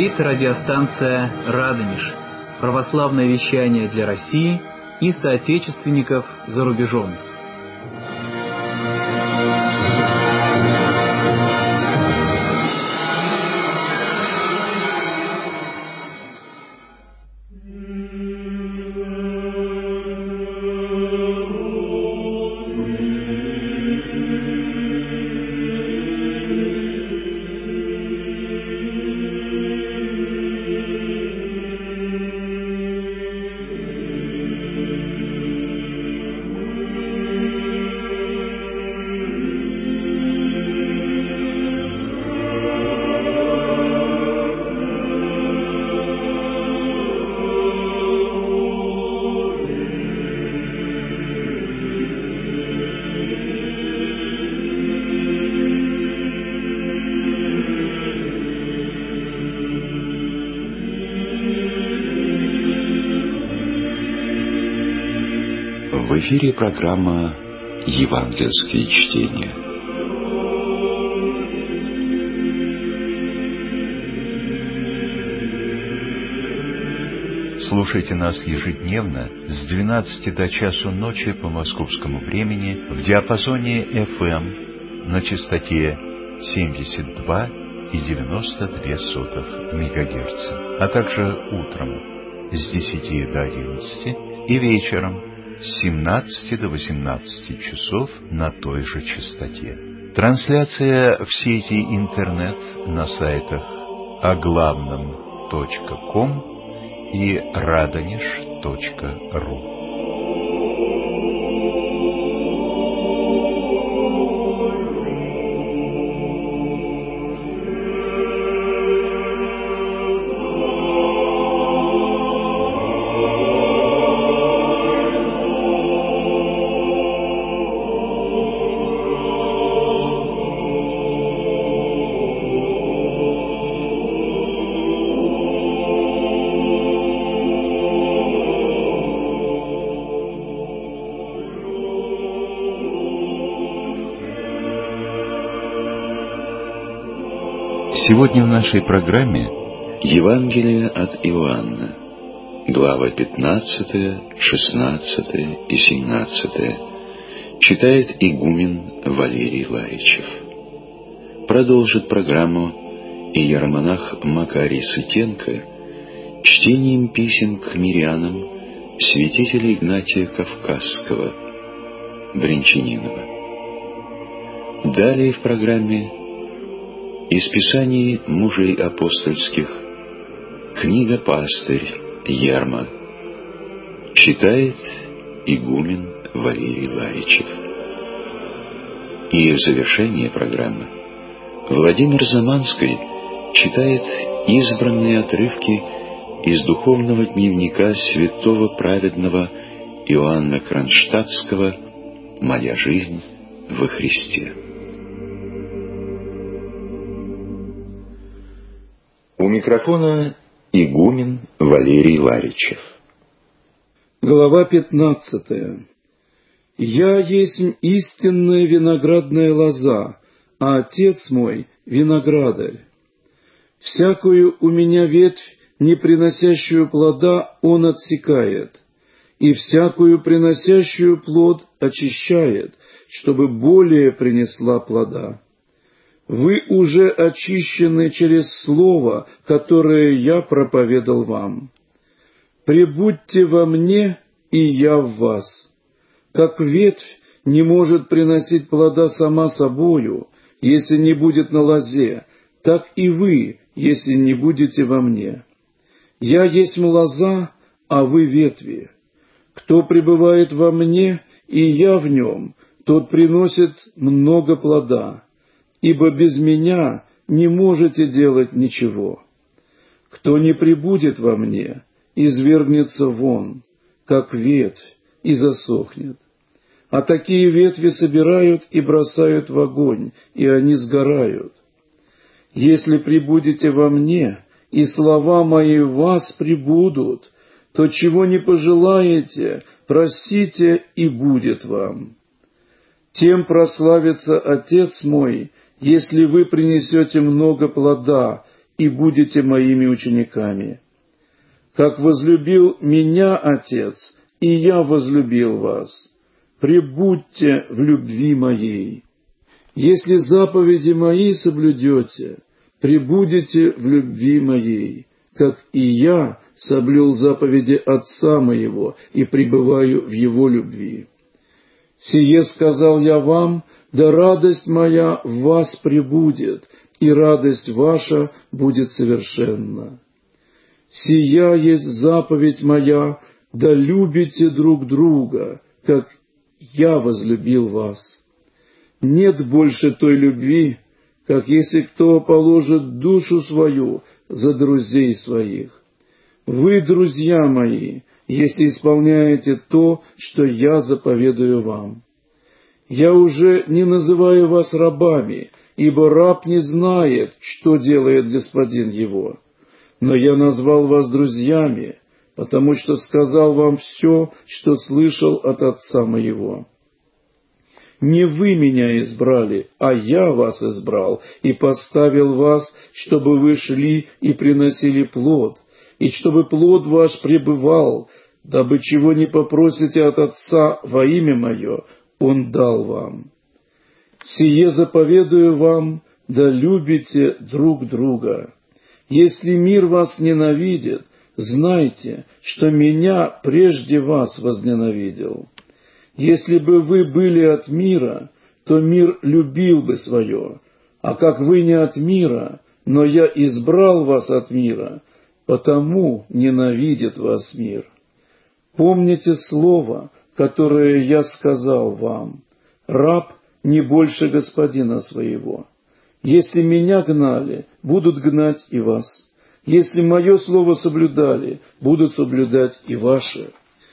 Говорит радиостанция «Радонеж». Православное вещание для России и соотечественников за рубежом. В эфире программа «Евангельские чтения». Слушайте нас ежедневно с 12 до часу ночи по московскому времени в диапазоне FM на частоте 72,92 МГц, а также утром с 10 до 11 и вечером с 17 до 18 часов на той же частоте. Трансляция в сети интернет на сайтах оглавном.ком и radonеж.ру. Сегодня в нашей программе Евангелие от Иоанна, главы 15, 16 и 17, читает игумен Валерий Ларичев. Продолжит программу иеромонах Макарий Сытенко чтением писем к мирянам святителя Игнатия Кавказского, Брянчанинова. Далее в программе из Писаний мужей апостольских книга «Пастырь Ерма» читает игумен Валерий Ларичев. И в завершение программы Владимир Заманский читает избранные отрывки из духовного дневника святого праведного Иоанна Кронштадтского «Моя жизнь во Христе». У микрофона игумен Валерий Ларичев. Глава 15. «Я есть истинная виноградная лоза, а Отец мой — виноградарь. Всякую у меня ветвь, не приносящую плода, Он отсекает, и всякую приносящую плод очищает, чтобы более принесла плода. Вы уже очищены через слово, которое я проповедал вам. Пребудьте во мне, и я в вас. Как ветвь не может приносить плода сама собою, если не будет на лозе, так и вы, если не будете во мне. Я есть лоза, а вы ветви. Кто пребывает во мне, и я в нем, тот приносит много плода. Ибо без меня не можете делать ничего. Кто не пребудет во мне, извергнется вон, как ветвь, и засохнет. А такие ветви собирают и бросают в огонь, и они сгорают. Если пребудете во мне, и слова мои в вас пребудут, то чего не пожелаете, просите, и будет вам. Тем прославится Отец мой, если вы принесете много плода, и будете моими учениками. Как возлюбил меня Отец, и я возлюбил вас, пребудьте в любви моей. Если заповеди мои соблюдете, пребудете в любви моей, как и я соблюл заповеди Отца моего и пребываю в его любви. Сие сказал я вам, да радость моя в вас пребудет, и радость ваша будет совершенна. Сия есть заповедь моя, да любите друг друга, как я возлюбил вас. Нет больше той любви, как если кто положит душу свою за друзей своих. Вы, друзья мои, если исполняете то, что я заповедую вам. Я уже не называю вас рабами, ибо раб не знает, что делает господин его. Но я назвал вас друзьями, потому что сказал вам все, что слышал от Отца моего. Не вы меня избрали, а я вас избрал и поставил вас, чтобы вы шли и приносили плод, и чтобы плод ваш пребывал, дабы чего не попросите от Отца во имя Мое, Он дал вам. Сие заповедую вам, да любите друг друга. Если мир вас ненавидит, знайте, что Меня прежде вас возненавидел. Если бы вы были от мира, то мир любил бы свое, а как вы не от мира, но я избрал вас от мира, потому ненавидит вас мир. Помните слово, которое я сказал вам: раб не больше господина своего. Если меня гнали, будут гнать и вас. Если мое слово соблюдали, будут соблюдать и ваше.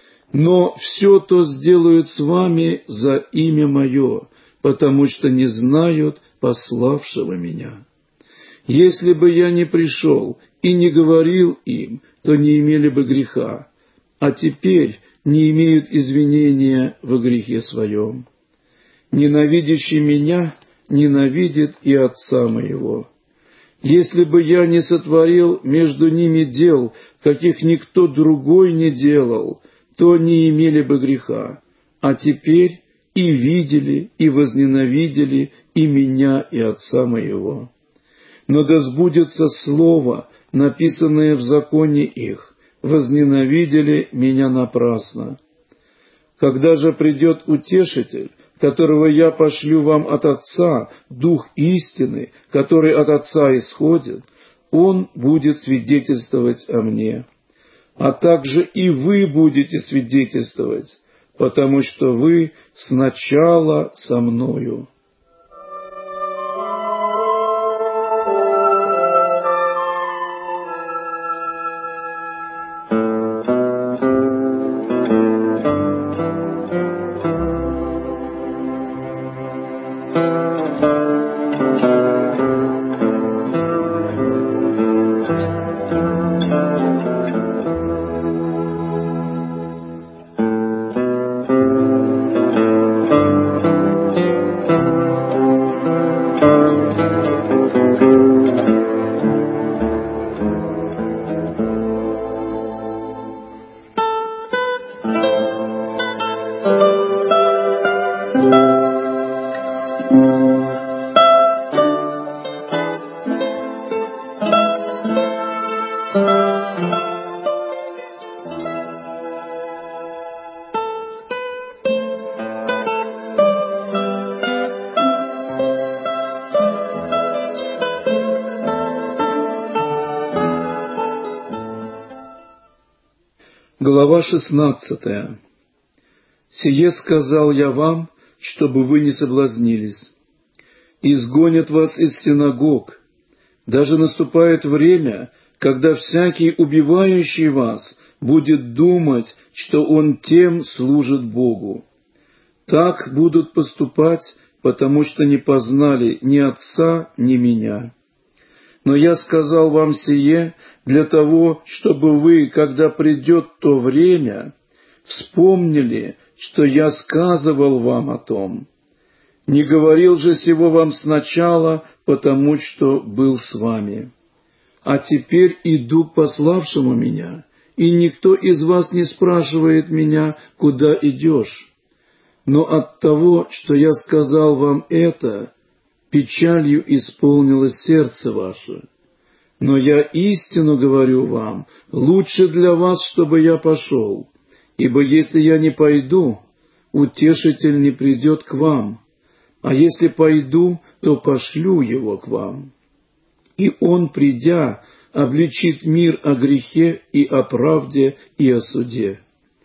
Но все то сделают с вами за имя Мое, потому что не знают пославшего Меня. Если бы я не пришел и не говорил им, то не имели бы греха, а теперь не имеют извинения во грехе своем. Ненавидящий Меня ненавидит и Отца Моего. Если бы я не сотворил между ними дел, каких никто другой не делал, то не имели бы греха, а теперь и видели, и возненавидели и Меня, и Отца Моего. Но да сбудется слово, написанное в законе их: возненавидели Меня напрасно. Когда же придет Утешитель, которого я пошлю вам от Отца, Дух истины, который от Отца исходит, Он будет свидетельствовать о Мне. А также и вы будете свидетельствовать, потому что вы сначала со Мною. Глава 16. «Сие сказал я вам, чтобы вы не соблазнились. Изгонят вас из синагог. Даже наступает время, когда всякий, убивающий вас, будет думать, что он тем служит Богу. Так будут поступать, потому что не познали ни Отца, ни Меня. Но я сказал вам сие для того, чтобы вы, когда придет то время, вспомнили, что я сказывал вам о том. Не говорил же сего вам сначала, потому что был с вами. а теперь иду к пославшему меня, и никто из вас не спрашивает меня, куда идешь. Но от того, что я сказал вам это, печалью исполнилось сердце ваше. Но я истину говорю вам, лучше для вас, чтобы я пошел, ибо если я не пойду, утешитель не придет к вам, а если пойду, то пошлю его к вам. И он, придя, обличит мир о грехе и о правде и о суде.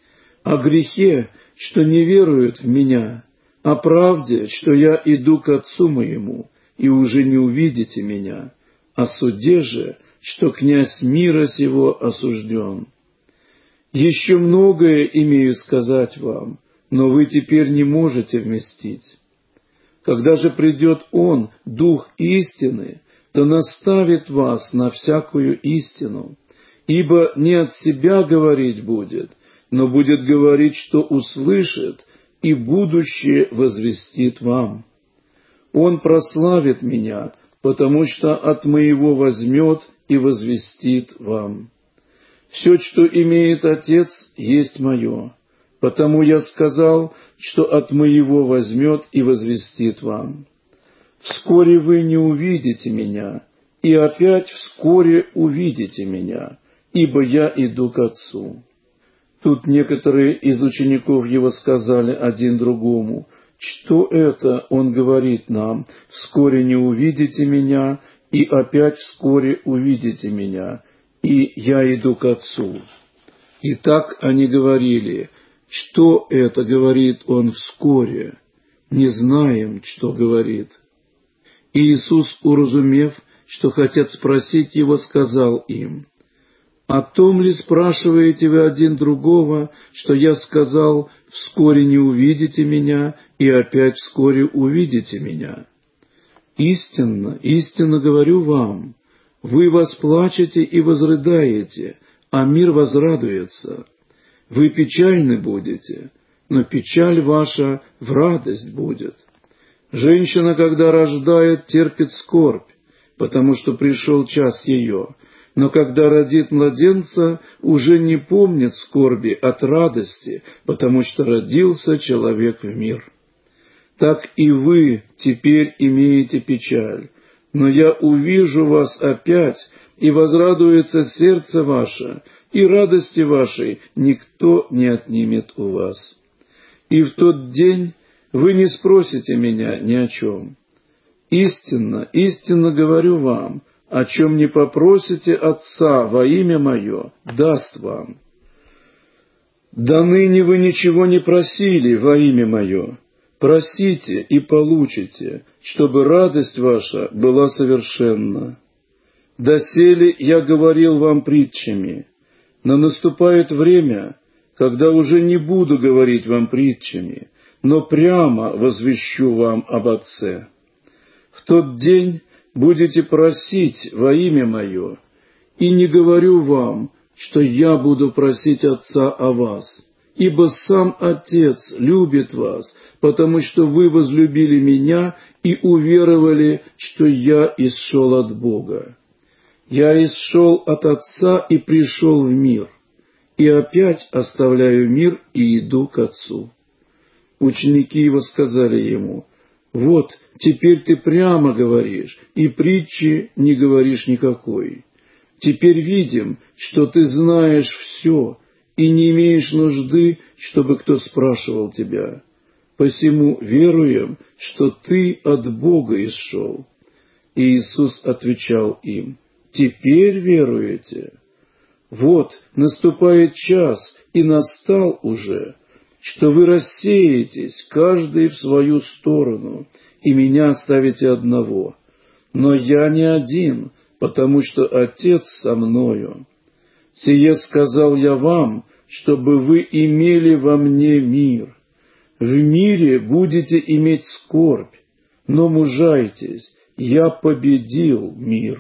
О грехе, что не веруют в меня, о правде, что я иду к Отцу моему, и уже не увидите меня, о суде же, что князь мира сего осужден. Еще многое имею сказать вам, но вы теперь не можете вместить. Когда же придет Он, Дух истины, то наставит вас на всякую истину, ибо не от себя говорить будет, но будет говорить, что услышит, и будущее возвестит вам. Он прославит меня, потому что от моего возьмет и возвестит вам. Все, что имеет Отец, есть мое, потому я сказал, что от моего возьмет и возвестит вам. Вскоре вы не увидите меня, и опять вскоре увидите меня, ибо я иду к Отцу». Тут некоторые из учеников его сказали один другому: «Что это он говорит нам? Вскоре не увидите меня, и опять вскоре увидите меня, и я иду к Отцу». И так они говорили: «Что это говорит он вскоре? Не знаем, что говорит». И Иисус, уразумев, что хотят спросить его, сказал им: «О том ли спрашиваете вы один другого, что я сказал, вскоре не увидите меня, и опять вскоре увидите меня? Истинно, истинно говорю вам, вы восплачете и возрыдаете, а мир возрадуется. Вы печальны будете, но печаль ваша в радость будет. Женщина, когда рождает, терпит скорбь, потому что пришел час ее. Но когда родит младенца, уже не помнит скорби от радости, потому что родился человек в мир. Так и вы теперь имеете печаль, но я увижу вас опять, и возрадуется сердце ваше, и радости вашей никто не отнимет у вас. И в тот день вы не спросите меня ни о чем. Истинно, истинно говорю вам, о чем не попросите Отца во имя Мое, даст вам. До ныне вы ничего не просили во имя Мое. Просите и получите, чтобы радость ваша была совершенна. Доселе я говорил вам притчами, но наступает время, когда уже не буду говорить вам притчами, но прямо возвещу вам об Отце. В тот день будете просить во имя Мое, и не говорю вам, что я буду просить Отца о вас, ибо сам Отец любит вас, потому что вы возлюбили Меня и уверовали, что я исшел от Бога. Я исшел от Отца и пришел в мир, и опять оставляю мир и иду к Отцу». Ученики Его сказали Ему: «Вот, теперь ты прямо говоришь, и притчи не говоришь никакой. Теперь видим, что ты знаешь все, и не имеешь нужды, чтобы кто спрашивал тебя. Посему веруем, что ты от Бога исшел». И Иисус отвечал им: «Теперь веруете? Вот, наступает час, и настал уже, что вы рассеетесь, каждый в свою сторону, и Меня оставите одного. Но я не один, потому что Отец со Мною. Сие сказал я вам, чтобы вы имели во Мне мир. В мире будете иметь скорбь, но мужайтесь, я победил мир».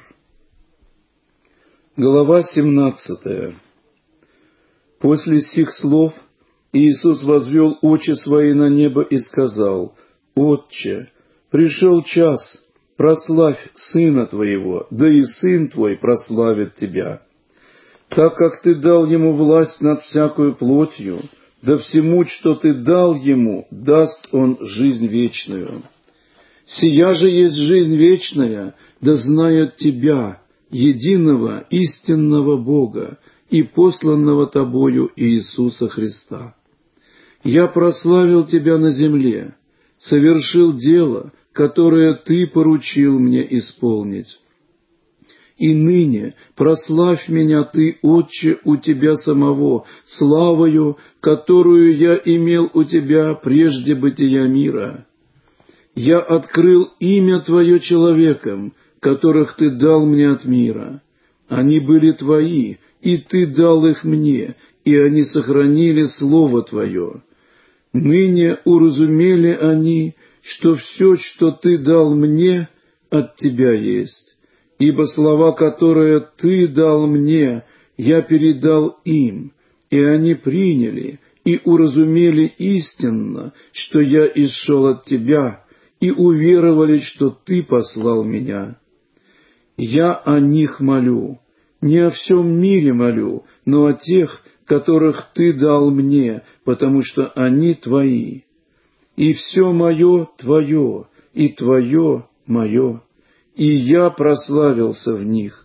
Глава 17. После сих слов Иисус возвел очи свои на небо и сказал: «Отче, пришел час, прославь Сына Твоего, да и Сын Твой прославит Тебя. Так как Ты дал Ему власть над всякою плотью, да всему, что Ты дал Ему, даст Он жизнь вечную. Сия же есть жизнь вечная, да знают Тебя, единого истинного Бога и посланного Тобою Иисуса Христа. Я прославил Тебя на земле, совершил дело, которое Ты поручил мне исполнить. И ныне прославь меня Ты, Отче, у Тебя самого, славою, которую я имел у Тебя прежде бытия мира. Я открыл имя Твое человекам, которых Ты дал мне от мира. Они были Твои, и Ты дал их мне, и они сохранили Слово Твое. Ныне уразумели они, что все, что Ты дал мне, от Тебя есть. Ибо слова, которые Ты дал мне, я передал им, и они приняли и уразумели истинно, что я исшел от Тебя, и уверовали, что Ты послал меня. Я о них молю, не о всем мире молю, но о тех, которых Ты дал мне, потому что они Твои. И все мое Твое, и Твое мое, и я прославился в них.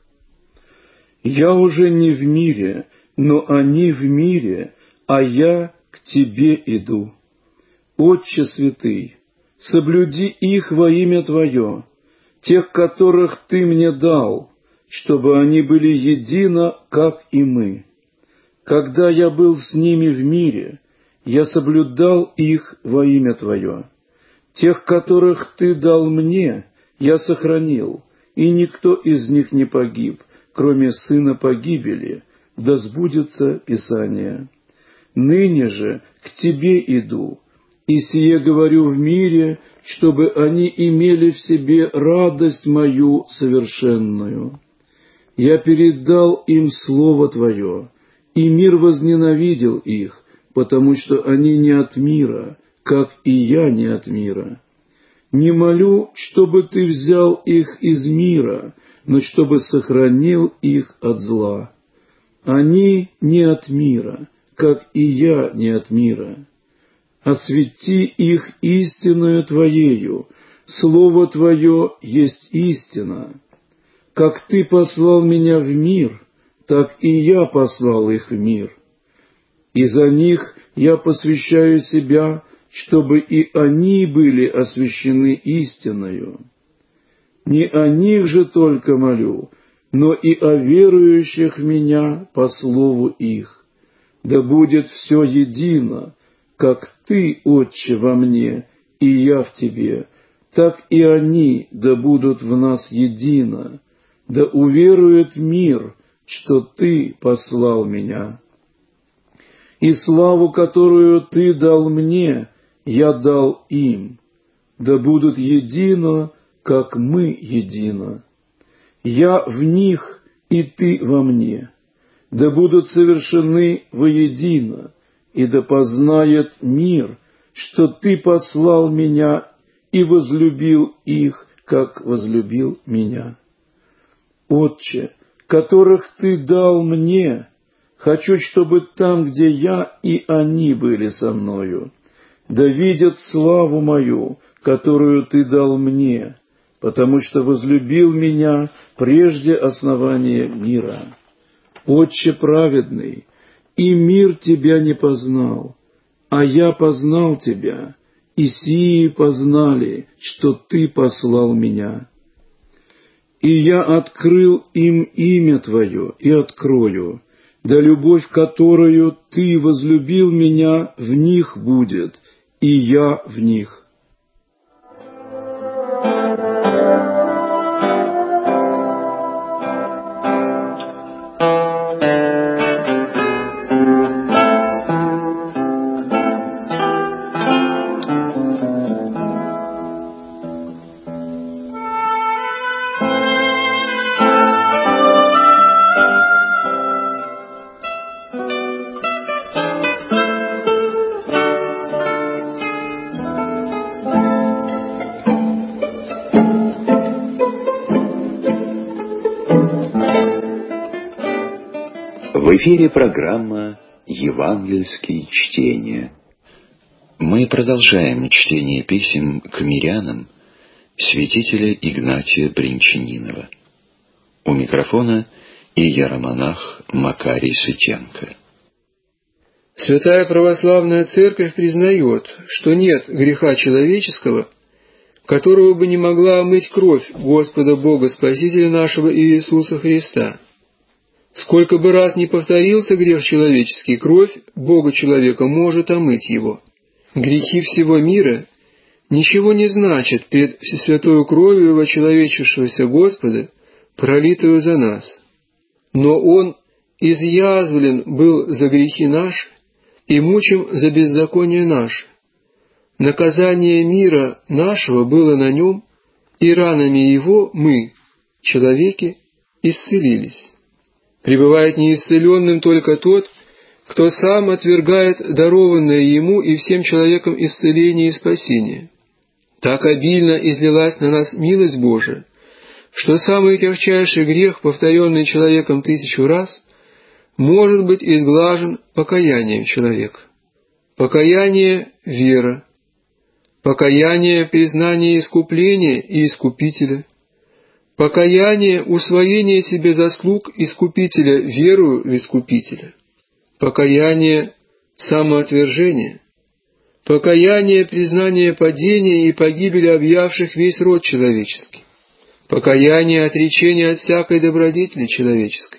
Я уже не в мире, но они в мире, а я к Тебе иду. Отче святый, соблюди их во имя Твое, тех, которых Ты мне дал, чтобы они были едино, как и мы. Когда я был с ними в мире, я соблюдал их во имя Твое. Тех, которых Ты дал мне, я сохранил, и никто из них не погиб, кроме сына погибели, да сбудется Писание. Ныне же к Тебе иду, и сие говорю в мире, чтобы они имели в себе радость мою совершенную. Я передал им Слово Твое, и мир возненавидел их, потому что они не от мира, как и я не от мира. Не молю, чтобы Ты взял их из мира, но чтобы сохранил их от зла. Они не от мира, как и я не от мира. Освети их истиною Твоею, Слово Твое есть истина. Как Ты послал меня в мир, так и я послал их в мир. И за них я посвящаю себя, чтобы и они были освящены истиною. Не о них же только молю, но и о верующих в Меня по слову их. Да будет все едино, как Ты, Отче, во мне, и я в Тебе, так и они да будут в нас едино, да уверует мир, что Ты послал Меня. И славу, которую Ты дал мне, я дал им, да будут едино, как мы едино. Я в них, и Ты во мне, да будут совершены воедино, и да познает мир, что Ты послал Меня и возлюбил их, как возлюбил Меня. Отче, которых Ты дал мне, хочу, чтобы там, где я, и они были со мною, да видят славу мою, которую Ты дал мне, потому что возлюбил Меня прежде основания мира. Отче праведный, и мир Тебя не познал, а я познал Тебя, и сии познали, что Ты послал Меня. И я открыл им имя Твое и открою, да любовь, которую Ты возлюбил Меня, в них будет, и я в них. В эфире программа «Евангельские чтения». Мы продолжаем чтение писем к мирянам святителя Игнатия Бринчанинова. У микрофона иеромонах Макарий Сытенко. Святая Православная Церковь признает, что нет греха человеческого, которого бы не могла омыть кровь Господа Бога Спасителя нашего Иисуса Христа. Сколько бы раз ни повторился грех человеческий, кровь Бога-человека может омыть его. Грехи всего мира ничего не значат пред всесвятою кровью вочеловечившегося Господа, пролитую за нас. Но Он изъязвлен был за грехи наши и мучим за беззаконие наше. Наказание мира нашего было на Нем, и ранами Его мы, человеки, исцелились. Пребывает неисцеленным только тот, кто сам отвергает дарованное ему и всем человекам исцеление и спасение. Так обильно излилась на нас милость Божия, что самый тягчайший грех, повторенный человеком 1000 раз, может быть изглажен покаянием человека. Покаяние — вера. Покаяние — признание искупления и Искупителя. Покаяние — усвоение себе заслуг Искупителя верою в Искупителя. Покаяние — самоотвержение. Покаяние — признание падения и погибели объявших весь род человеческий. Покаяние — отречение от всякой добродетели человеческой.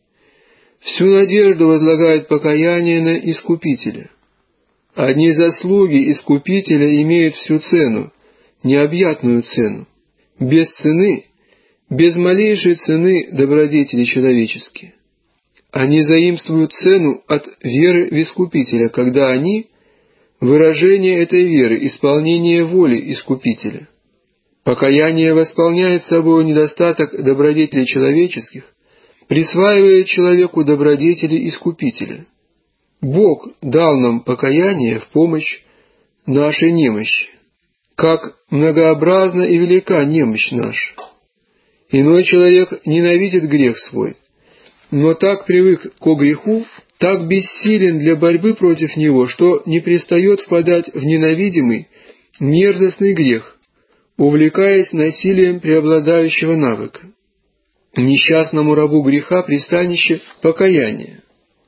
Всю надежду возлагает покаяние на Искупителя. Одни заслуги Искупителя имеют всю цену, необъятную цену. Без цены, без малейшей цены добродетели человеческие. Они заимствуют цену от веры в Искупителя, когда они — выражение этой веры, исполнение воли Искупителя. Покаяние восполняет собой недостаток добродетелей человеческих, присваивая человеку добродетели Искупителя. Бог дал нам покаяние в помощь нашей немощи. Как многообразна и велика немощь наша! Иной человек ненавидит грех свой, но так привык ко греху, так бессилен для борьбы против него, что не пристает впадать в ненавидимый, мерзостный грех, увлекаясь насилием преобладающего навыка. Несчастному рабу греха пристанище покаяния.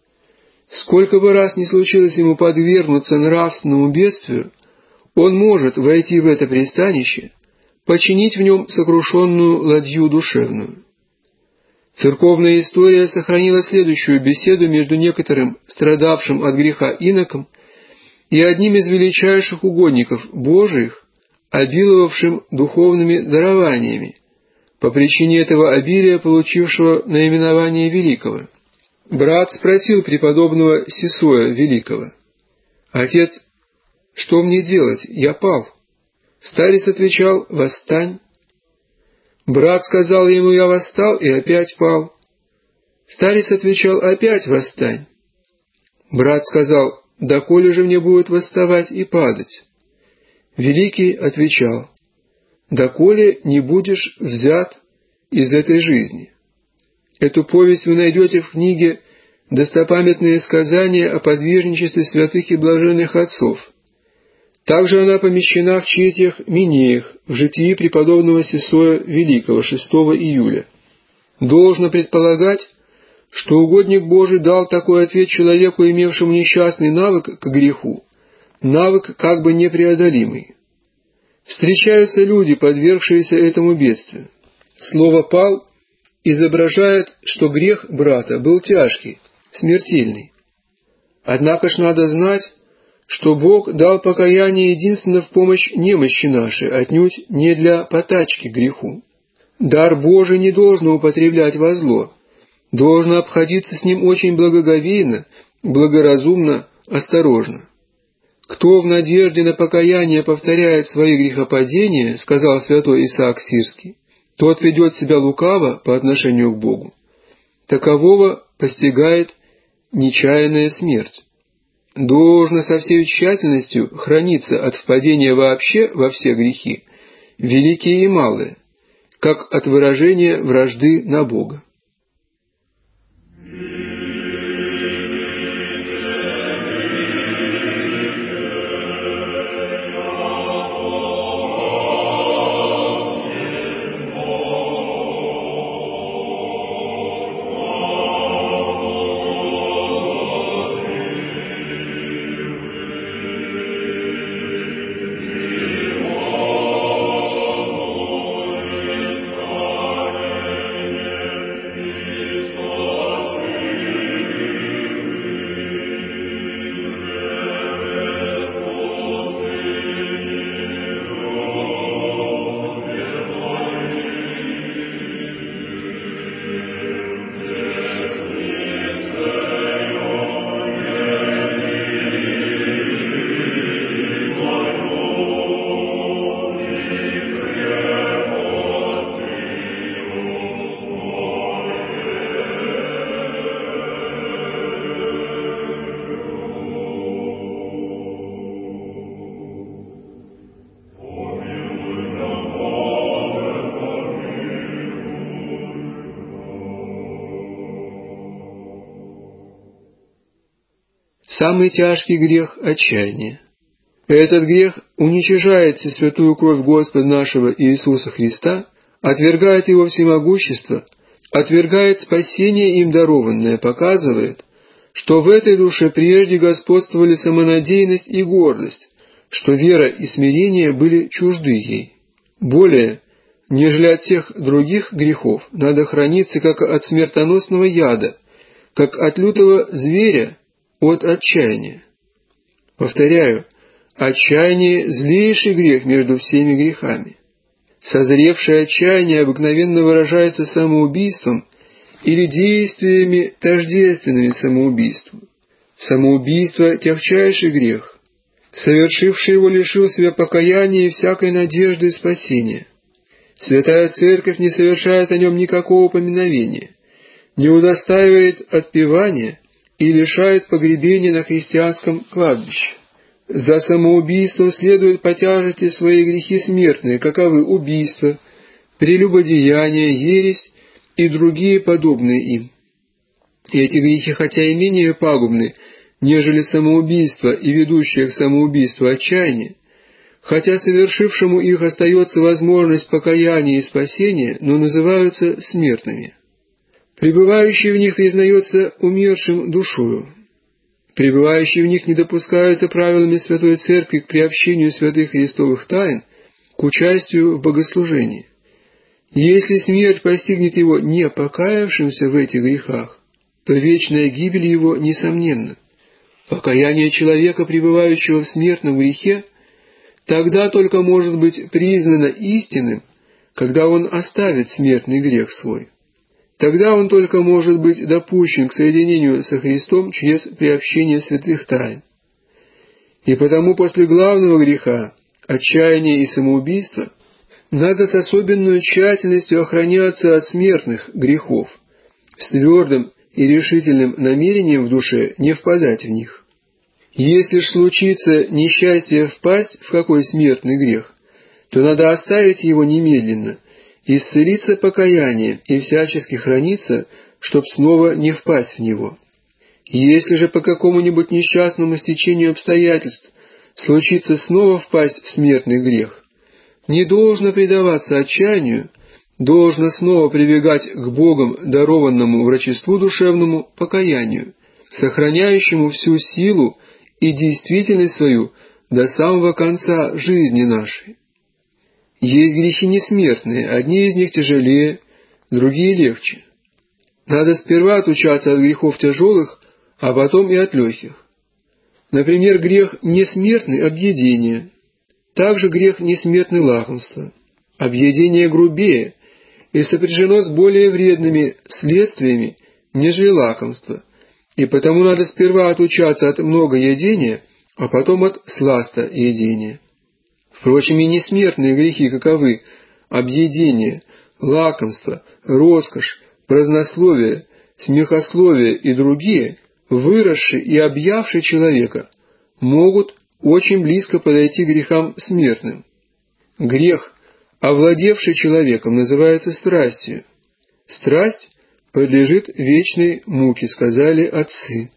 Сколько бы раз ни случилось ему подвергнуться нравственному бедствию, он может войти в это пристанище, починить в нем сокрушенную ладью душевную. Церковная история сохранила следующую беседу между некоторым страдавшим от греха иноком и одним из величайших угодников Божиих, обиловавшим духовными дарованиями, по причине этого обилия получившего наименование Великого. Брат спросил преподобного Сисоя Великого: «Отец, что мне делать? Я пал». Старец отвечал: «Восстань». Брат сказал ему: «Я восстал и опять пал». Старец отвечал: «Опять восстань». Брат сказал: «Доколе же мне будет восставать и падать?» Великий отвечал: «Доколе не будешь взят из этой жизни». Эту повесть вы найдете в книге «Достопамятные сказания о подвижничестве святых и блаженных отцов». Также она помещена в Четиях Минеях в житии преподобного Сисоя Великого 6 июля. Должно предполагать, что угодник Божий дал такой ответ человеку, имевшему несчастный навык к греху, навык как бы непреодолимый. Встречаются люди, подвергшиеся этому бедствию. Слово «пал» изображает, что грех брата был тяжкий, смертельный. Однако ж надо знать, что Бог дал покаяние единственно в помощь немощи нашей, отнюдь не для потачки греху. Дар Божий не должно употреблять во зло, должно обходиться с ним очень благоговейно, благоразумно, осторожно. «Кто в надежде на покаяние повторяет свои грехопадения, — сказал святой Исаак Сирский, — тот ведет себя лукаво по отношению к Богу. Такового постигает нечаянная смерть. Должно со всей тщательностью храниться от впадения вообще во все грехи, великие и малые, как от выражения вражды на Бога». самый тяжкий грех – отчаяние. Этот грех уничижает всесвятую кровь Господа нашего Иисуса Христа, отвергает Его всемогущество, отвергает спасение им дарованное, показывает, что в этой душе прежде господствовали самонадеянность и гордость, что вера и смирение были чужды ей. Более, нежели от всех других грехов, надо храниться как от смертоносного яда, как от лютого зверя от отчаяния. Повторяю, отчаяние – злейший грех между всеми грехами. Созревшее отчаяние обыкновенно выражается самоубийством или действиями, тождественными самоубийству. Самоубийство – тягчайший грех. Совершивший его лишил себя покаяния и всякой надежды и спасения. Святая Церковь не совершает о нем никакого поминовения, не удостаивает отпевания и лишает погребения на христианском кладбище. За самоубийством следуют по тяжести свои грехи смертные, каковы убийство, прелюбодеяние, ересь и другие подобные им. И эти грехи, хотя и менее пагубны, нежели самоубийство и ведущее к самоубийству отчаяние, хотя совершившему их остается возможность покаяния и спасения, но называются смертными. Пребывающий в них признается умершим душою. Пребывающие в них не допускаются правилами Святой Церкви к приобщению святых Христовых тайн, к участию в богослужении. Если смерть постигнет его не покаявшимся в этих грехах, то вечная гибель его несомненна. Покаяние человека, пребывающего в смертном грехе, тогда только может быть признано истинным, когда он оставит смертный грех свой. Тогда он только может быть допущен к соединению со Христом через приобщение святых тайн. И потому после главного греха, отчаяния и самоубийства, надо с особенной тщательностью охраняться от смертных грехов, с твердым и решительным намерением в душе не впадать в них. Если ж случится несчастье впасть в какой смертный грех, то надо оставить его немедленно, исцелиться покаянием и всячески храниться, чтоб снова не впасть в него. Если же по какому-нибудь несчастному стечению обстоятельств случится снова впасть в смертный грех, не должно предаваться отчаянию, должно снова прибегать к Богом дарованному врачеству душевному покаянию, сохраняющему всю силу и действительность свою до самого конца жизни нашей. Есть грехи несмертные, одни из них тяжелее, другие легче. Надо сперва отучаться от грехов тяжелых, а потом и от легких. Например, грех несмертный – объедение. Также грех несмертный – лакомство. Объедение грубее и сопряжено с более вредными следствиями, нежели лакомство, и потому надо сперва отучаться от многоедения, а потом от сластоедения. Впрочем, и несмертные грехи каковы – объедение, лакомство, роскошь, празднословие, смехословие и другие, выросшие и объявшие человека, могут очень близко подойти к грехам смертным. Грех, овладевший человеком, называется страстью. Страсть подлежит вечной муке, сказали отцы.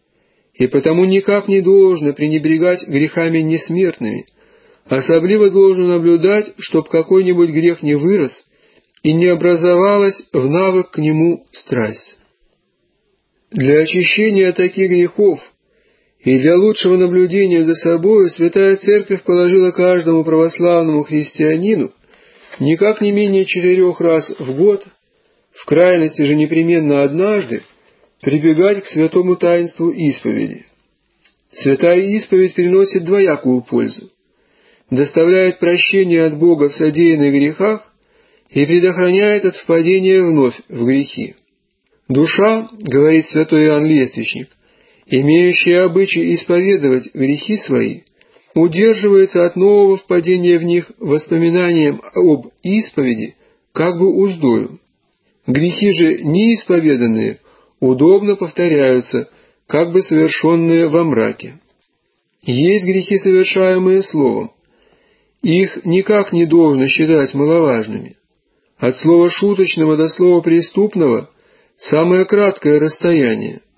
И потому никак не должно пренебрегать грехами несмертными, особливо должно наблюдать, чтоб какой-нибудь грех не вырос и не образовалась в навык к нему страсть. Для очищения от таких грехов и для лучшего наблюдения за собою Святая Церковь положила каждому православному христианину никак не менее 4 раз в год, в крайности же непременно однажды, прибегать к святому таинству исповеди. Святая исповедь приносит двоякую пользу. Доставляет прощение от Бога в содеянных грехах и предохраняет от впадения вновь в грехи. Душа, говорит святой Иоанн Лествичник, имеющая обычай исповедовать грехи свои, удерживается от нового впадения в них воспоминанием об исповеди, как бы уздою. Грехи же неисповеданные удобно повторяются, как бы совершенные во мраке. Есть грехи, совершаемые словом. Их никак не должно считать маловажными. От слова шуточного до слова преступного самое краткое расстояние.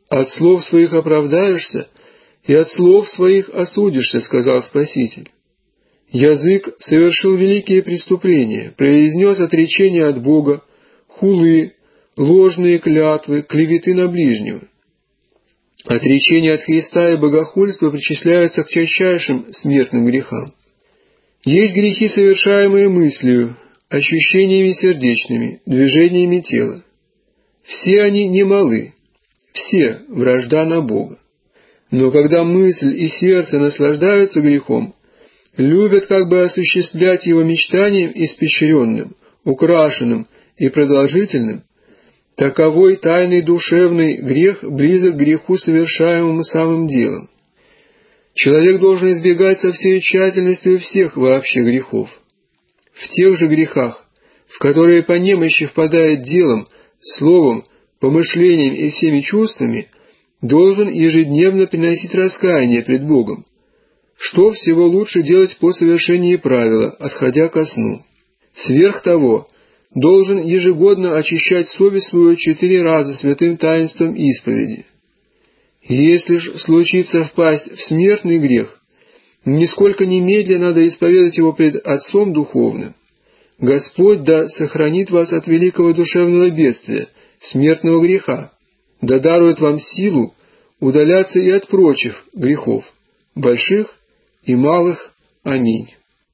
«От слов своих оправдаешься, и от слов своих осудишься», — сказал Спаситель. Язык совершил великие преступления, произнес отречение от Бога, хулы, ложные клятвы, клеветы на ближнего. Отречение от Христа и богохульство причисляются к чайшайшим смертным грехам. Есть грехи, совершаемые мыслью, ощущениями сердечными, движениями тела. Все они немалы, все вражда на Бога. Но когда мысль и сердце наслаждаются грехом, любят как бы осуществлять его мечтанием испещренным, украшенным и продолжительным, таковой тайный душевный грех близок к греху, совершаемому самым делом. Человек должен избегать со всей тщательностью всех вообще грехов. В тех же грехах, в которые по немощи впадает делом, словом, помышлением и всеми чувствами, должен ежедневно приносить раскаяние пред Богом. Что всего лучше делать по совершении правила, отходя ко сну? Сверх того, должен ежегодно очищать совесть свою 4 раза святым таинством исповеди. Если ж случится впасть в смертный грех, нисколько немедленно надо исповедать его пред Отцом Духовным. Господь да сохранит вас от великого душевного бедствия, смертного греха, да дарует вам силу удаляться и от прочих грехов, больших и малых. Аминь.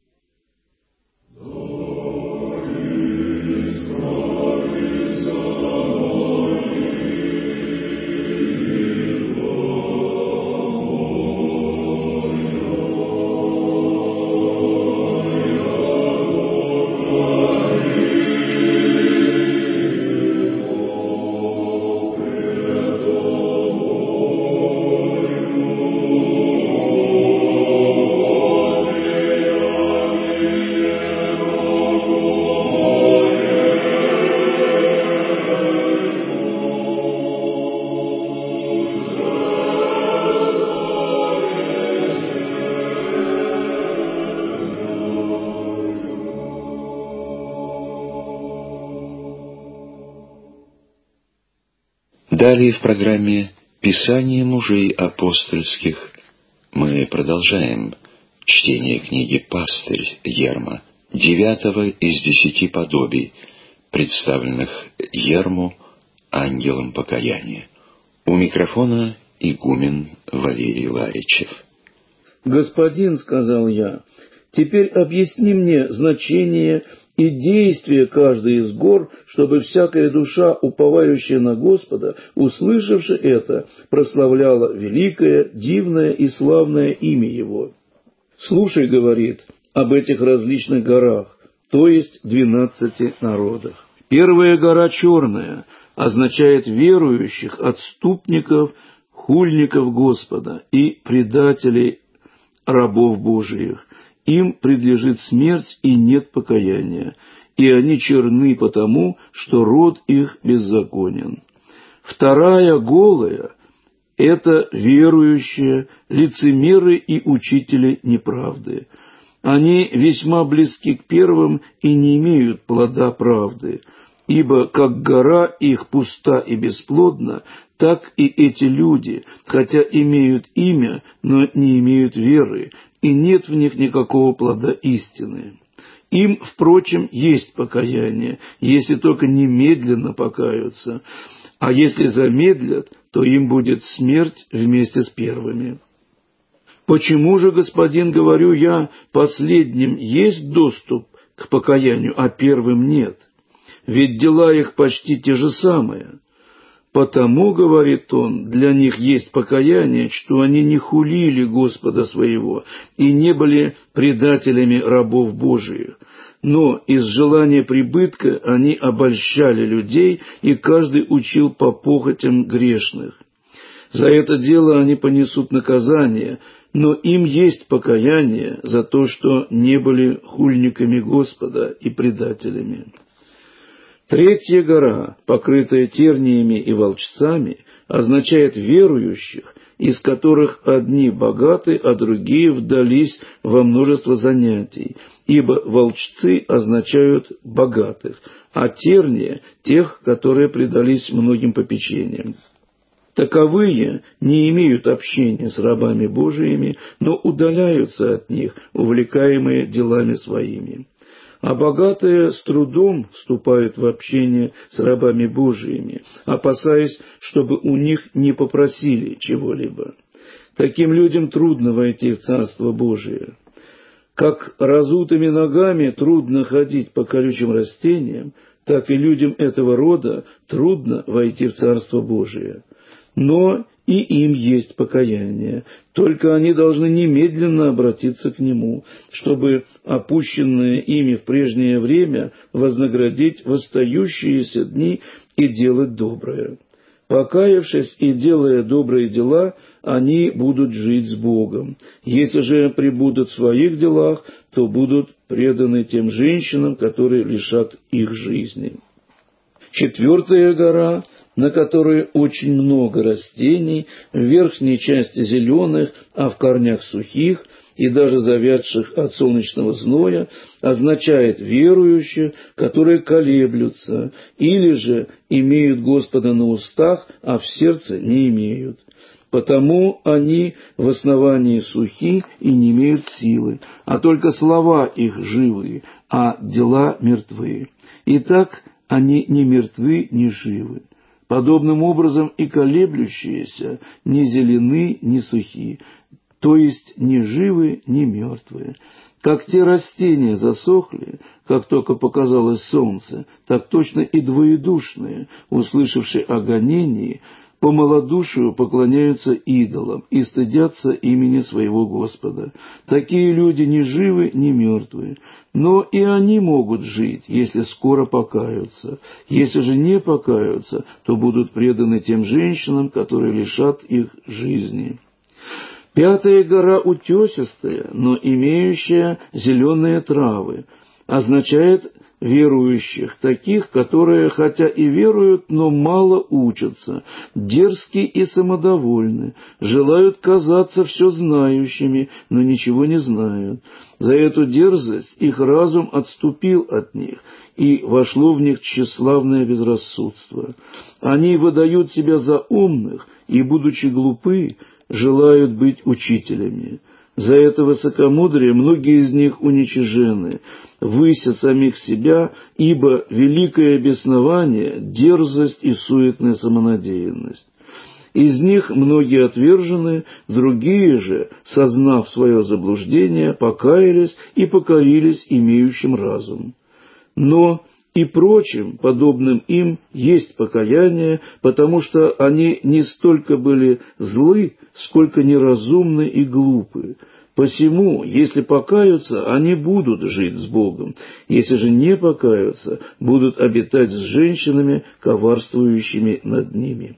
Далее в программе «Писание мужей апостольских» мы продолжаем чтение книги «Пастырь» Ерма, 9 из 10 подобий, представленных Ерму ангелом покаяния. У микрофона игумен Валерий Ларичев. «Господин, — сказал я, — теперь объясни мне значение и действие каждой из гор, чтобы всякая душа, уповающая на Господа, услышавши это, прославляла великое, дивное и славное имя Его. Слушай, — говорит, — об этих различных горах, то есть 12 народах. Первая гора черная означает верующих, отступников, хульников Господа и предателей рабов Божиих. Им предлежит смерть и нет покаяния, и они черны потому, что род их беззаконен. Вторая голая — это верующие, лицемеры и учители неправды. Они весьма близки к первым и не имеют плода правды, ибо как гора их пуста и бесплодна, так и эти люди, хотя имеют имя, но не имеют веры, и нет в них никакого плода истины. Им, впрочем, есть покаяние, если только немедленно покаются, а если замедлят, то им будет смерть вместе с первыми. Почему же, господин, говорю я, последним есть доступ к покаянию, а первым нет? Ведь дела их почти те же самые. Потому, говорит он, для них есть покаяние, что они не хулили Господа своего и не были предателями рабов Божиих. Но из желания прибытка они обольщали людей, и каждый учил по похотям грешных. За это дело они понесут наказание, но им есть покаяние за то, что не были хульниками Господа и предателями. Третья гора, покрытая терниями и волчцами, означает верующих, из которых одни богаты, а другие вдались во множество занятий, ибо волчцы означают богатых, а терния — тех, которые предались многим попечениям. Таковые не имеют общения с рабами Божиими, но удаляются от них, увлекаемые делами своими. А богатые с трудом вступают в общение с рабами Божиими, опасаясь, чтобы у них не попросили чего-либо. Таким людям трудно войти в Царство Божие. Как разутыми ногами трудно ходить по колючим растениям, так и людям этого рода трудно войти в Царство Божие. Но и им есть покаяние, только они должны немедленно обратиться к Нему, чтобы опущенное ими в прежнее время вознаградить в остающиеся дни и делать доброе. Покаявшись и делая добрые дела, они будут жить с Богом. Если же пребудут в своих делах, то будут преданы тем женщинам, которые лишат их жизни. 4-я гора, на которой очень много растений, в верхней части зеленых, а в корнях сухих и даже завядших от солнечного зноя, означает верующих, которые колеблются, или же имеют Господа на устах, а в сердце не имеют. Потому они в основании сухи и не имеют силы, а только слова их живые, а дела мертвые. Итак, они не мертвы, не живы. Подобным образом и колеблющиеся ни зелены, ни сухи, то есть ни живы, ни мертвые. Как те растения засохли, как только показалось солнце, так точно и двоедушные, услышавшие о гонении, по малодушию поклоняются идолам и стыдятся имени своего Господа. Такие люди ни живы, ни мертвые, но и они могут жить, если скоро покаются. Если же не покаются, то будут преданы тем женщинам, которые лишат их жизни. 5-я гора утесистая, но имеющая зеленые травы, означает верующих, таких, которые хотя и веруют, но мало учатся, дерзки и самодовольны, желают казаться все знающими, но ничего не знают. За эту дерзость их разум отступил от них, и вошло в них тщеславное безрассудство. Они выдают себя за умных, и, будучи глупы, желают быть учителями. За это высокомудрие многие из них уничижены, выся самих себя, ибо великое беснование, дерзость и суетная самонадеянность. Из них многие отвержены, другие же, сознав свое заблуждение, покаялись и покорились имеющим разум. Но и прочим, подобным им, есть покаяние, потому что они не столько были злы, сколько неразумны и глупы. Посему, если покаются, они будут жить с Богом, если же не покаются, будут обитать с женщинами, коварствующими над ними.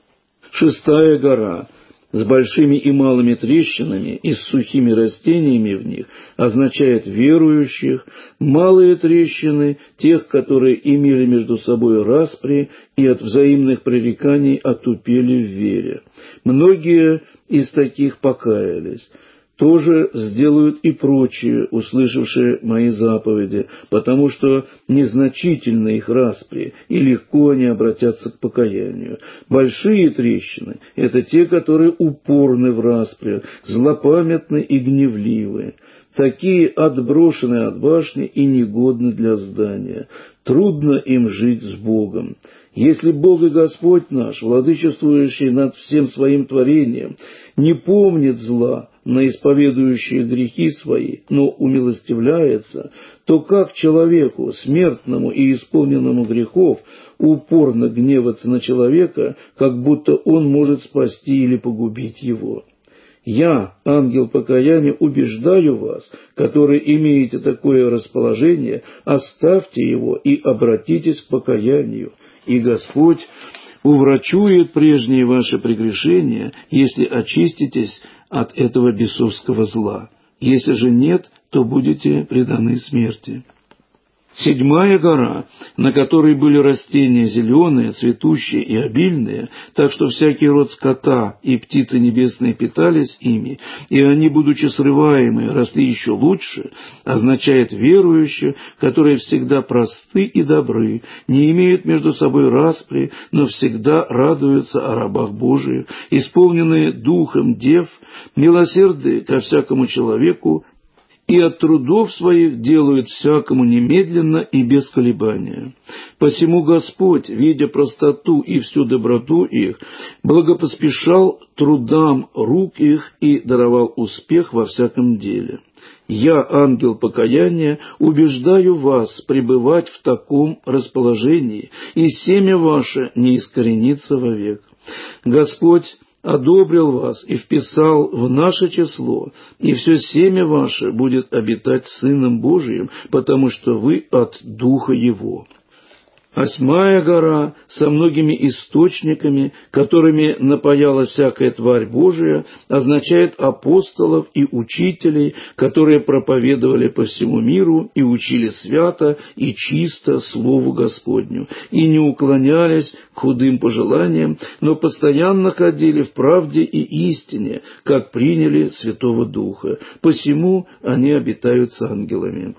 6-я гора с большими и малыми трещинами и с сухими растениями в них означает верующих, малые трещины – тех, которые имели между собой распри и от взаимных пререканий отупели в вере. Многие из таких покаялись. То же сделают и прочие, услышавшие мои заповеди, потому что незначительны их распри, и легко они обратятся к покаянию. Большие трещины – это те, которые упорны в распри, злопамятны и гневливы. Такие отброшены от башни и негодны для здания. Трудно им жить с Богом. Если Бог и Господь наш, владычествующий над всем своим творением, не помнит зла на исповедующие грехи свои, но умилостивляется, то как человеку, смертному и исполненному грехов, упорно гневаться на человека, как будто он может спасти или погубить его? Я, ангел покаяния, убеждаю вас, которые имеете такое расположение, оставьте его и обратитесь к покаянию, и Господь уврачует прежние ваши прегрешения, если очиститесь от этого бесовского зла. Если же нет, то будете преданы смерти. 7-я гора, на которой были растения зеленые, цветущие и обильные, так что всякий род скота и птицы небесные питались ими, и они, будучи срываемые, росли еще лучше, означает верующие, которые всегда просты и добры, не имеют между собой распри, но всегда радуются о рабах Божиих, исполненные духом дев, милосердные ко всякому человеку, и от трудов своих делают всякому немедленно и без колебания. Посему Господь, видя простоту и всю доброту их, благопоспешал трудам рук их и даровал успех во всяком деле. Я, ангел покаяния, убеждаю вас пребывать в таком расположении, и семя ваше не искоренится вовек. Господь одобрил вас и вписал в наше число, и все семя ваше будет обитать Сыном Божиим, потому что вы от Духа Его. 8-я гора со многими источниками, которыми напояла всякая тварь Божия, означает апостолов и учителей, которые проповедовали по всему миру и учили свято и чисто Слову Господню, и не уклонялись к худым пожеланиям, но постоянно ходили в правде и истине, как приняли Святого Духа. Посему они обитают с ангелами.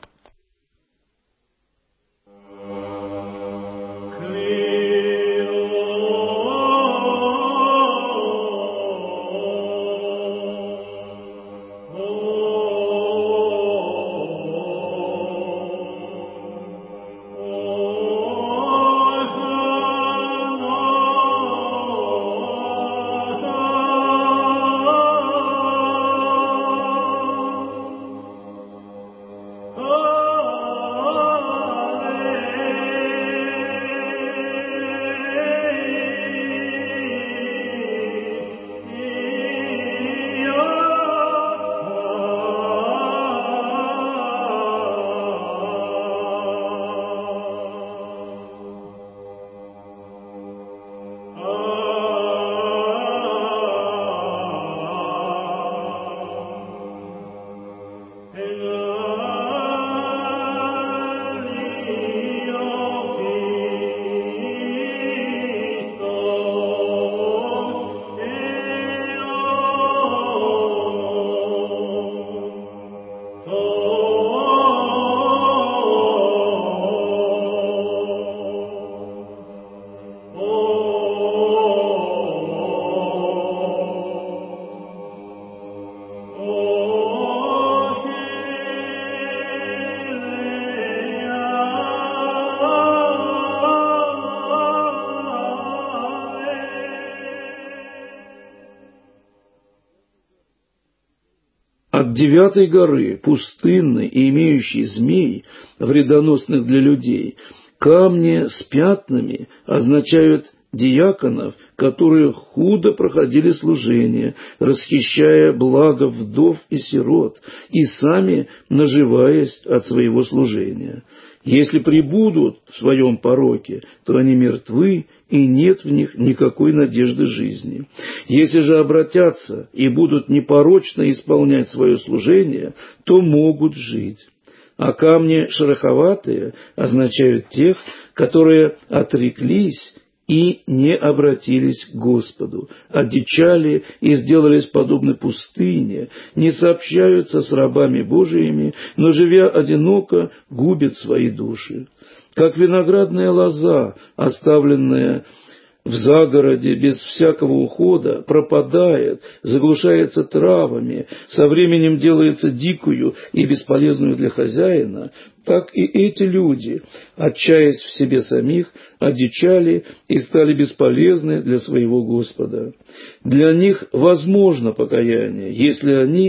От 9-й горы, пустынной и имеющей змей, вредоносных для людей, камни с пятнами означают диаконов, которые худо проходили служение, расхищая благо вдов и сирот, и сами наживаясь от своего служения. Если пребудут в своем пороке, то они мертвы, и нет в них никакой надежды жизни. Если же обратятся и будут непорочно исполнять свое служение, то могут жить. А камни шероховатые означают тех, которые отреклись и не обратились к Господу, одичали и сделались подобны пустыне, не сообщаются с рабами Божиими, но, живя одиноко, губят свои души. Как виноградная лоза, оставленная в загороде без всякого ухода, пропадает, заглушается травами, со временем делается дикую и бесполезную для хозяина, так и эти люди, отчаясь в себе самих, одичали и стали бесполезны для своего Господа. Для них возможно покаяние, если они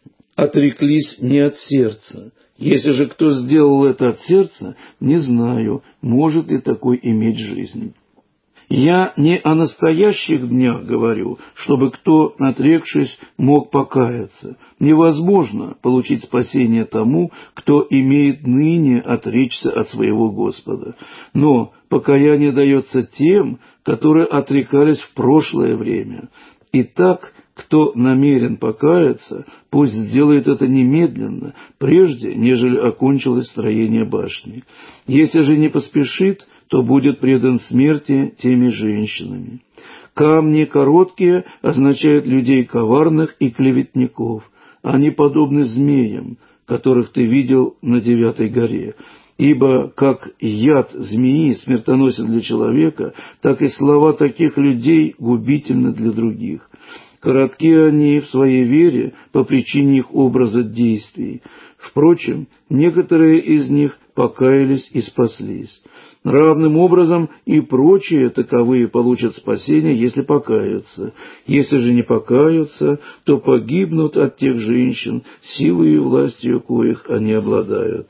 отреклись не от сердца. Если же кто сделал это от сердца, не знаю, может ли такой иметь жизнь. Я не о настоящих днях говорю, чтобы кто, отрекшись, мог покаяться. Невозможно получить спасение тому, кто имеет ныне отречься от своего Господа. Но покаяние дается тем, которые отрекались в прошлое время. Итак, Кто намерен покаяться, пусть сделает это немедленно, прежде, нежели окончилось строение башни. Если же не поспешит, то будет предан смерти теми женщинами. Камни короткие означают людей коварных и клеветников. Они подобны змеям, которых ты видел на 9 горе. Ибо как яд змеи смертоносен для человека, так и слова таких людей губительны для других. Коротки они в своей вере по причине их образа действий. Впрочем, некоторые из них покаялись и спаслись. Равным образом и прочие таковые получат спасение, если покаются. Если же не покаются, то погибнут от тех женщин, силой и властью коих они обладают.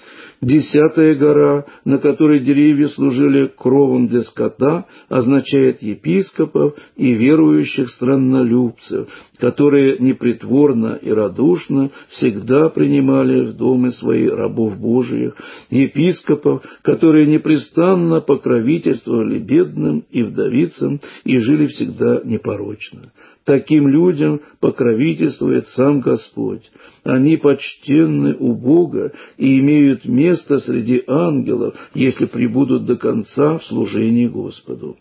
10 гора, на которой деревья служили кровом для скота, означает епископов и верующих страннолюбцев, которые непритворно и радушно всегда принимали в дома свои рабов Божиих, епископов, которые непрестанно покровительствовали бедным и вдовицам и жили всегда непорочно. Таким людям покровительствует сам Господь. Они почтенны у Бога и имеют место среди ангелов, если пребудут до конца в служении Господу.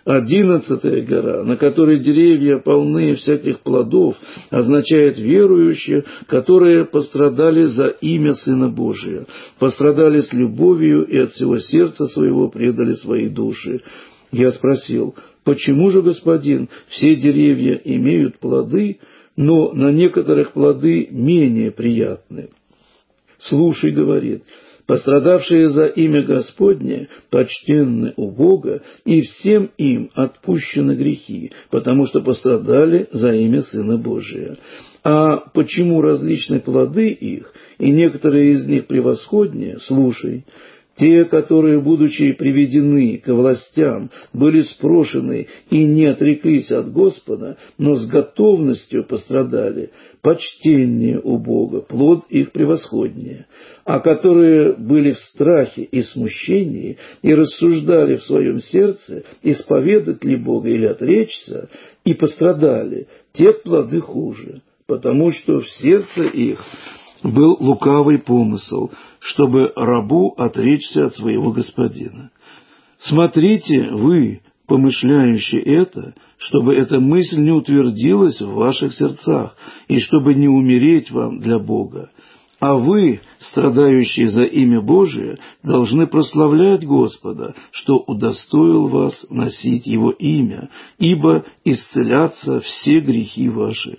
11 гора, на которой деревья полны всяких плодов, означает верующих, которые пострадали за имя Сына Божия, пострадали с любовью и от всего сердца своего предали свои души. Я спросил: почему же, Господин, все деревья имеют плоды, но на некоторых плоды менее приятны? Слушай, говорит, пострадавшие за имя Господне почтенны у Бога, и всем им отпущены грехи, потому что пострадали за имя Сына Божия. А почему различны плоды их, и некоторые из них превосходнее? Слушай. Те, которые, будучи приведены к властям, были спрошены и не отреклись от Господа, но с готовностью пострадали, почтение у Бога, плод их превосходнее. А которые были в страхе и смущении, и рассуждали в своем сердце, исповедать ли Бога или отречься, и пострадали, те плоды хуже, потому что в сердце их был лукавый помысл, чтобы рабу отречься от своего господина. Смотрите, вы, помышляющие это, чтобы эта мысль не утвердилась в ваших сердцах, и чтобы не умереть вам для Бога. А вы, страдающие за имя Божие, должны прославлять Господа, что удостоил вас носить Его имя, ибо исцелятся все грехи ваши.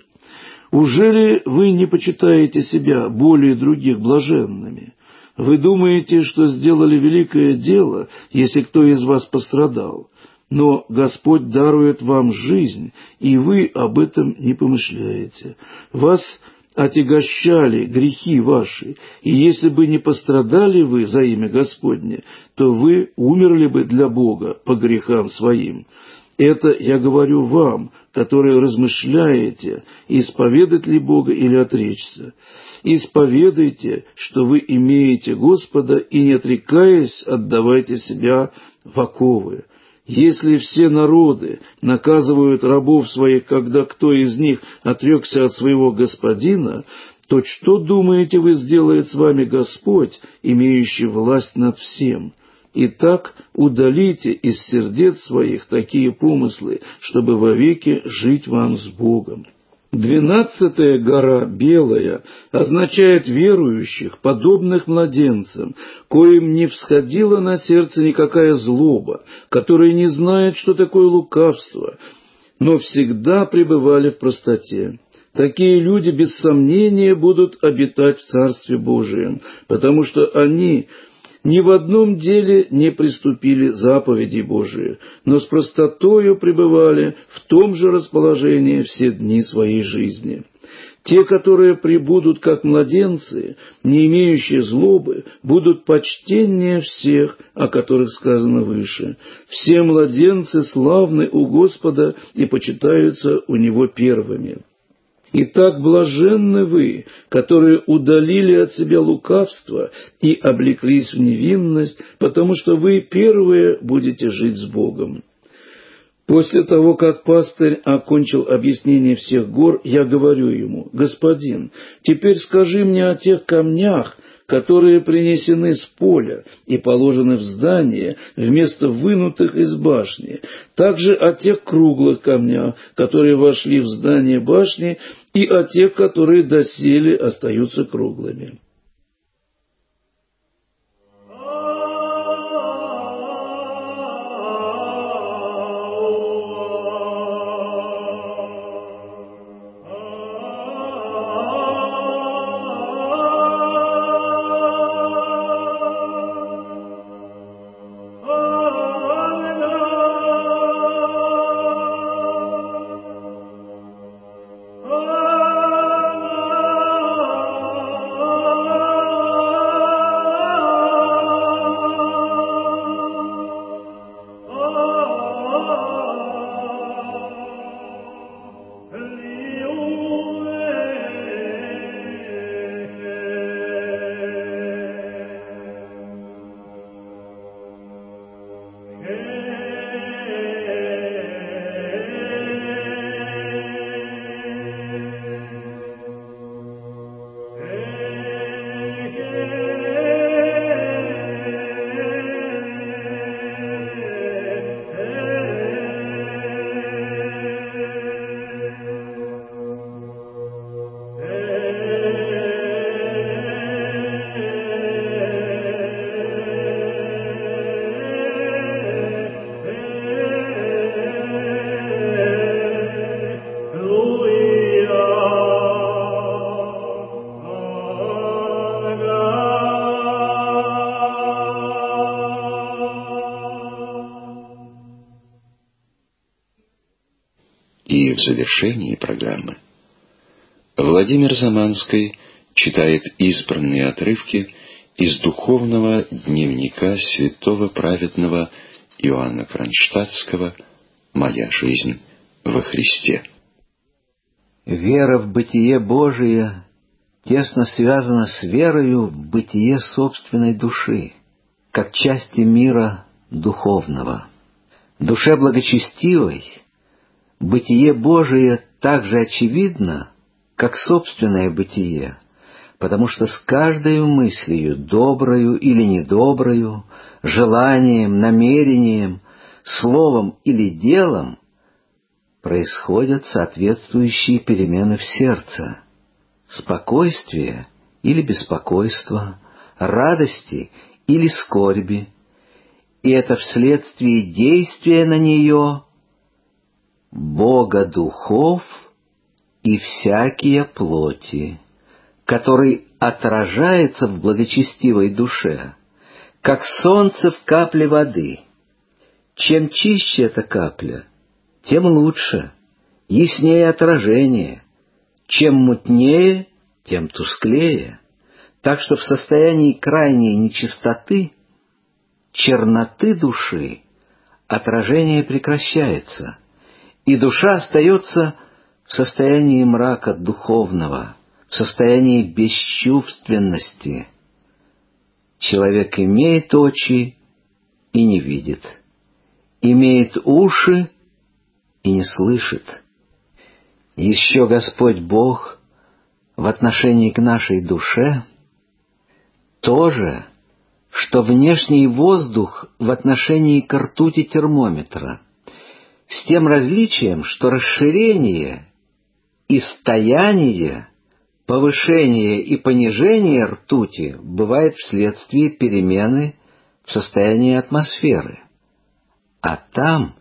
Ужели вы не почитаете себя более других блаженными? Вы думаете, что сделали великое дело, если кто из вас пострадал? Но Господь дарует вам жизнь, и вы об этом не помышляете. Вас отягощали грехи ваши, и если бы не пострадали вы за имя Господне, то вы умерли бы для Бога по грехам своим. Это я говорю вам, которые размышляете, исповедать ли Бога или отречься. Исповедуйте, что вы имеете Господа, и, не отрекаясь, отдавайте себя в оковы. Если все народы наказывают рабов своих, когда кто из них отрекся от своего господина, то что, думаете, вы сделает с вами Господь, имеющий власть над всем? Итак, удалите из сердец своих такие помыслы, чтобы вовеки жить вам с Богом. 12 гора, белая, означает верующих, подобных младенцам, коим не всходила на сердце никакая злоба, которые не знают, что такое лукавство, но всегда пребывали в простоте. Такие люди, без сомнения, будут обитать в Царстве Божием, потому что они ни в одном деле не приступили заповеди Божии, но с простотою пребывали в том же расположении все дни своей жизни. Те, которые пребудут как младенцы, не имеющие злобы, будут почтеннее всех, о которых сказано выше. Все младенцы славны у Господа и почитаются у Него первыми. Итак, блаженны вы, которые удалили от себя лукавство и облеклись в невинность, потому что вы первые будете жить с Богом. После того, как пастырь окончил объяснение всех гор, я говорю ему: «Господин, теперь скажи мне о тех камнях, которые принесены с поля и положены в здание вместо вынутых из башни, также о тех круглых камнях, которые вошли в здание башни, и о тех, которые доселе остаются круглыми». И в завершении программы Владимир Заманский читает избранные отрывки из духовного дневника святого праведного Иоанна Кронштадтского «Моя жизнь во Христе». Вера в бытие Божие тесно связана с верою в бытие собственной души, как части мира духовного. Душе благочестивой бытие Божие так же очевидно, как собственное бытие, потому что с каждою мыслью, доброю или недоброю, желанием, намерением, словом или делом происходят соответствующие перемены в сердце, спокойствие или беспокойство, радости или скорби, и это вследствие действия на нее Бога духов и всякие плоти, который отражается в благочестивой душе, как солнце в капле воды. Чем чище эта капля, тем лучше, яснее отражение. Чем мутнее, тем тусклее. Так что в состоянии крайней нечистоты, черноты души, отражение прекращается, и душа остается в состоянии мрака духовного, в состоянии бесчувственности. Человек имеет очи и не видит, имеет уши и не слышит. Еще Господь Бог в отношении к нашей душе то же, что внешний воздух в отношении к ртути термометра, с тем различием, что расширение и стояние, повышение и понижение ртути бывает вследствие перемены в состоянии атмосферы. А там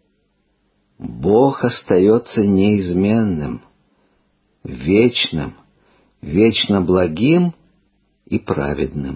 Бог остается неизменным, вечным, вечно благим и праведным.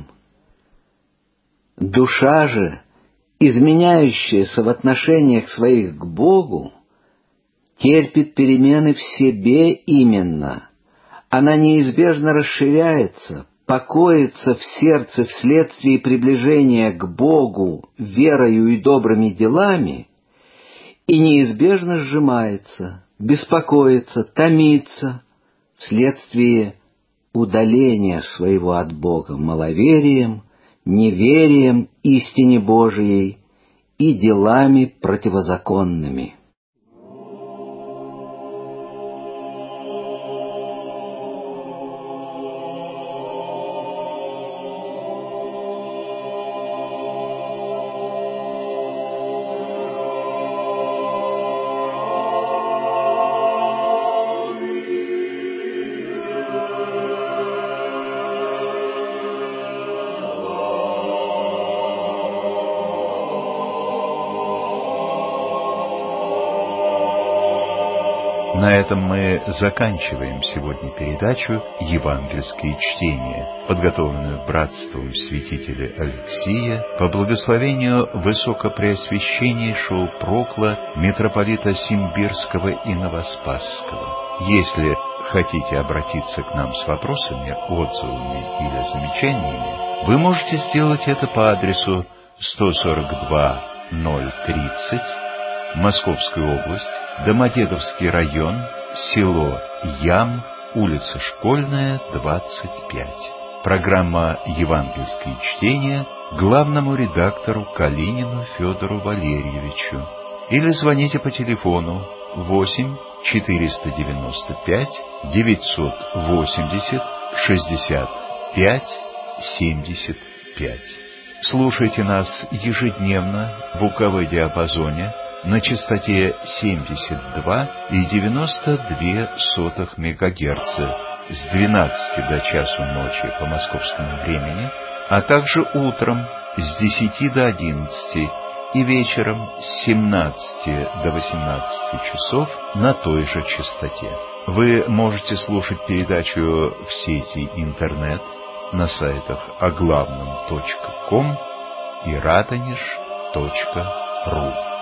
Душа же, изменяющаяся в отношениях своих к Богу, терпит перемены в себе именно. Она неизбежно расширяется, покоится в сердце вследствие приближения к Богу верою и добрыми делами, и неизбежно сжимается, беспокоится, томится вследствие удаления своего от Бога маловерием, неверием истине Божией и делами противозаконными. На этом мы заканчиваем сегодня передачу «Евангельские чтения», подготовленную братством святителя Алексия по благословению высокопреосвященнейшего прокла митрополита Симбирского и Новоспасского. Если хотите обратиться к нам с вопросами, отзывами или замечаниями, вы можете сделать это по адресу 142-030, Московская область, Домодедовский район, село Ям, улица Школьная, 25. Программа «Евангельские чтения» главному редактору Калинину Федору Валерьевичу. Или звоните по телефону 8 495 980 65 75. Слушайте нас ежедневно в УКВ-диапазоне на частоте 72,92 МГц с 12 до часу ночи по московскому времени, а также утром с 10 до 11 и вечером с 17 до 18 часов на той же частоте. Вы можете слушать передачу в сети интернет на сайтах оглавном.ком и радонеж.ру.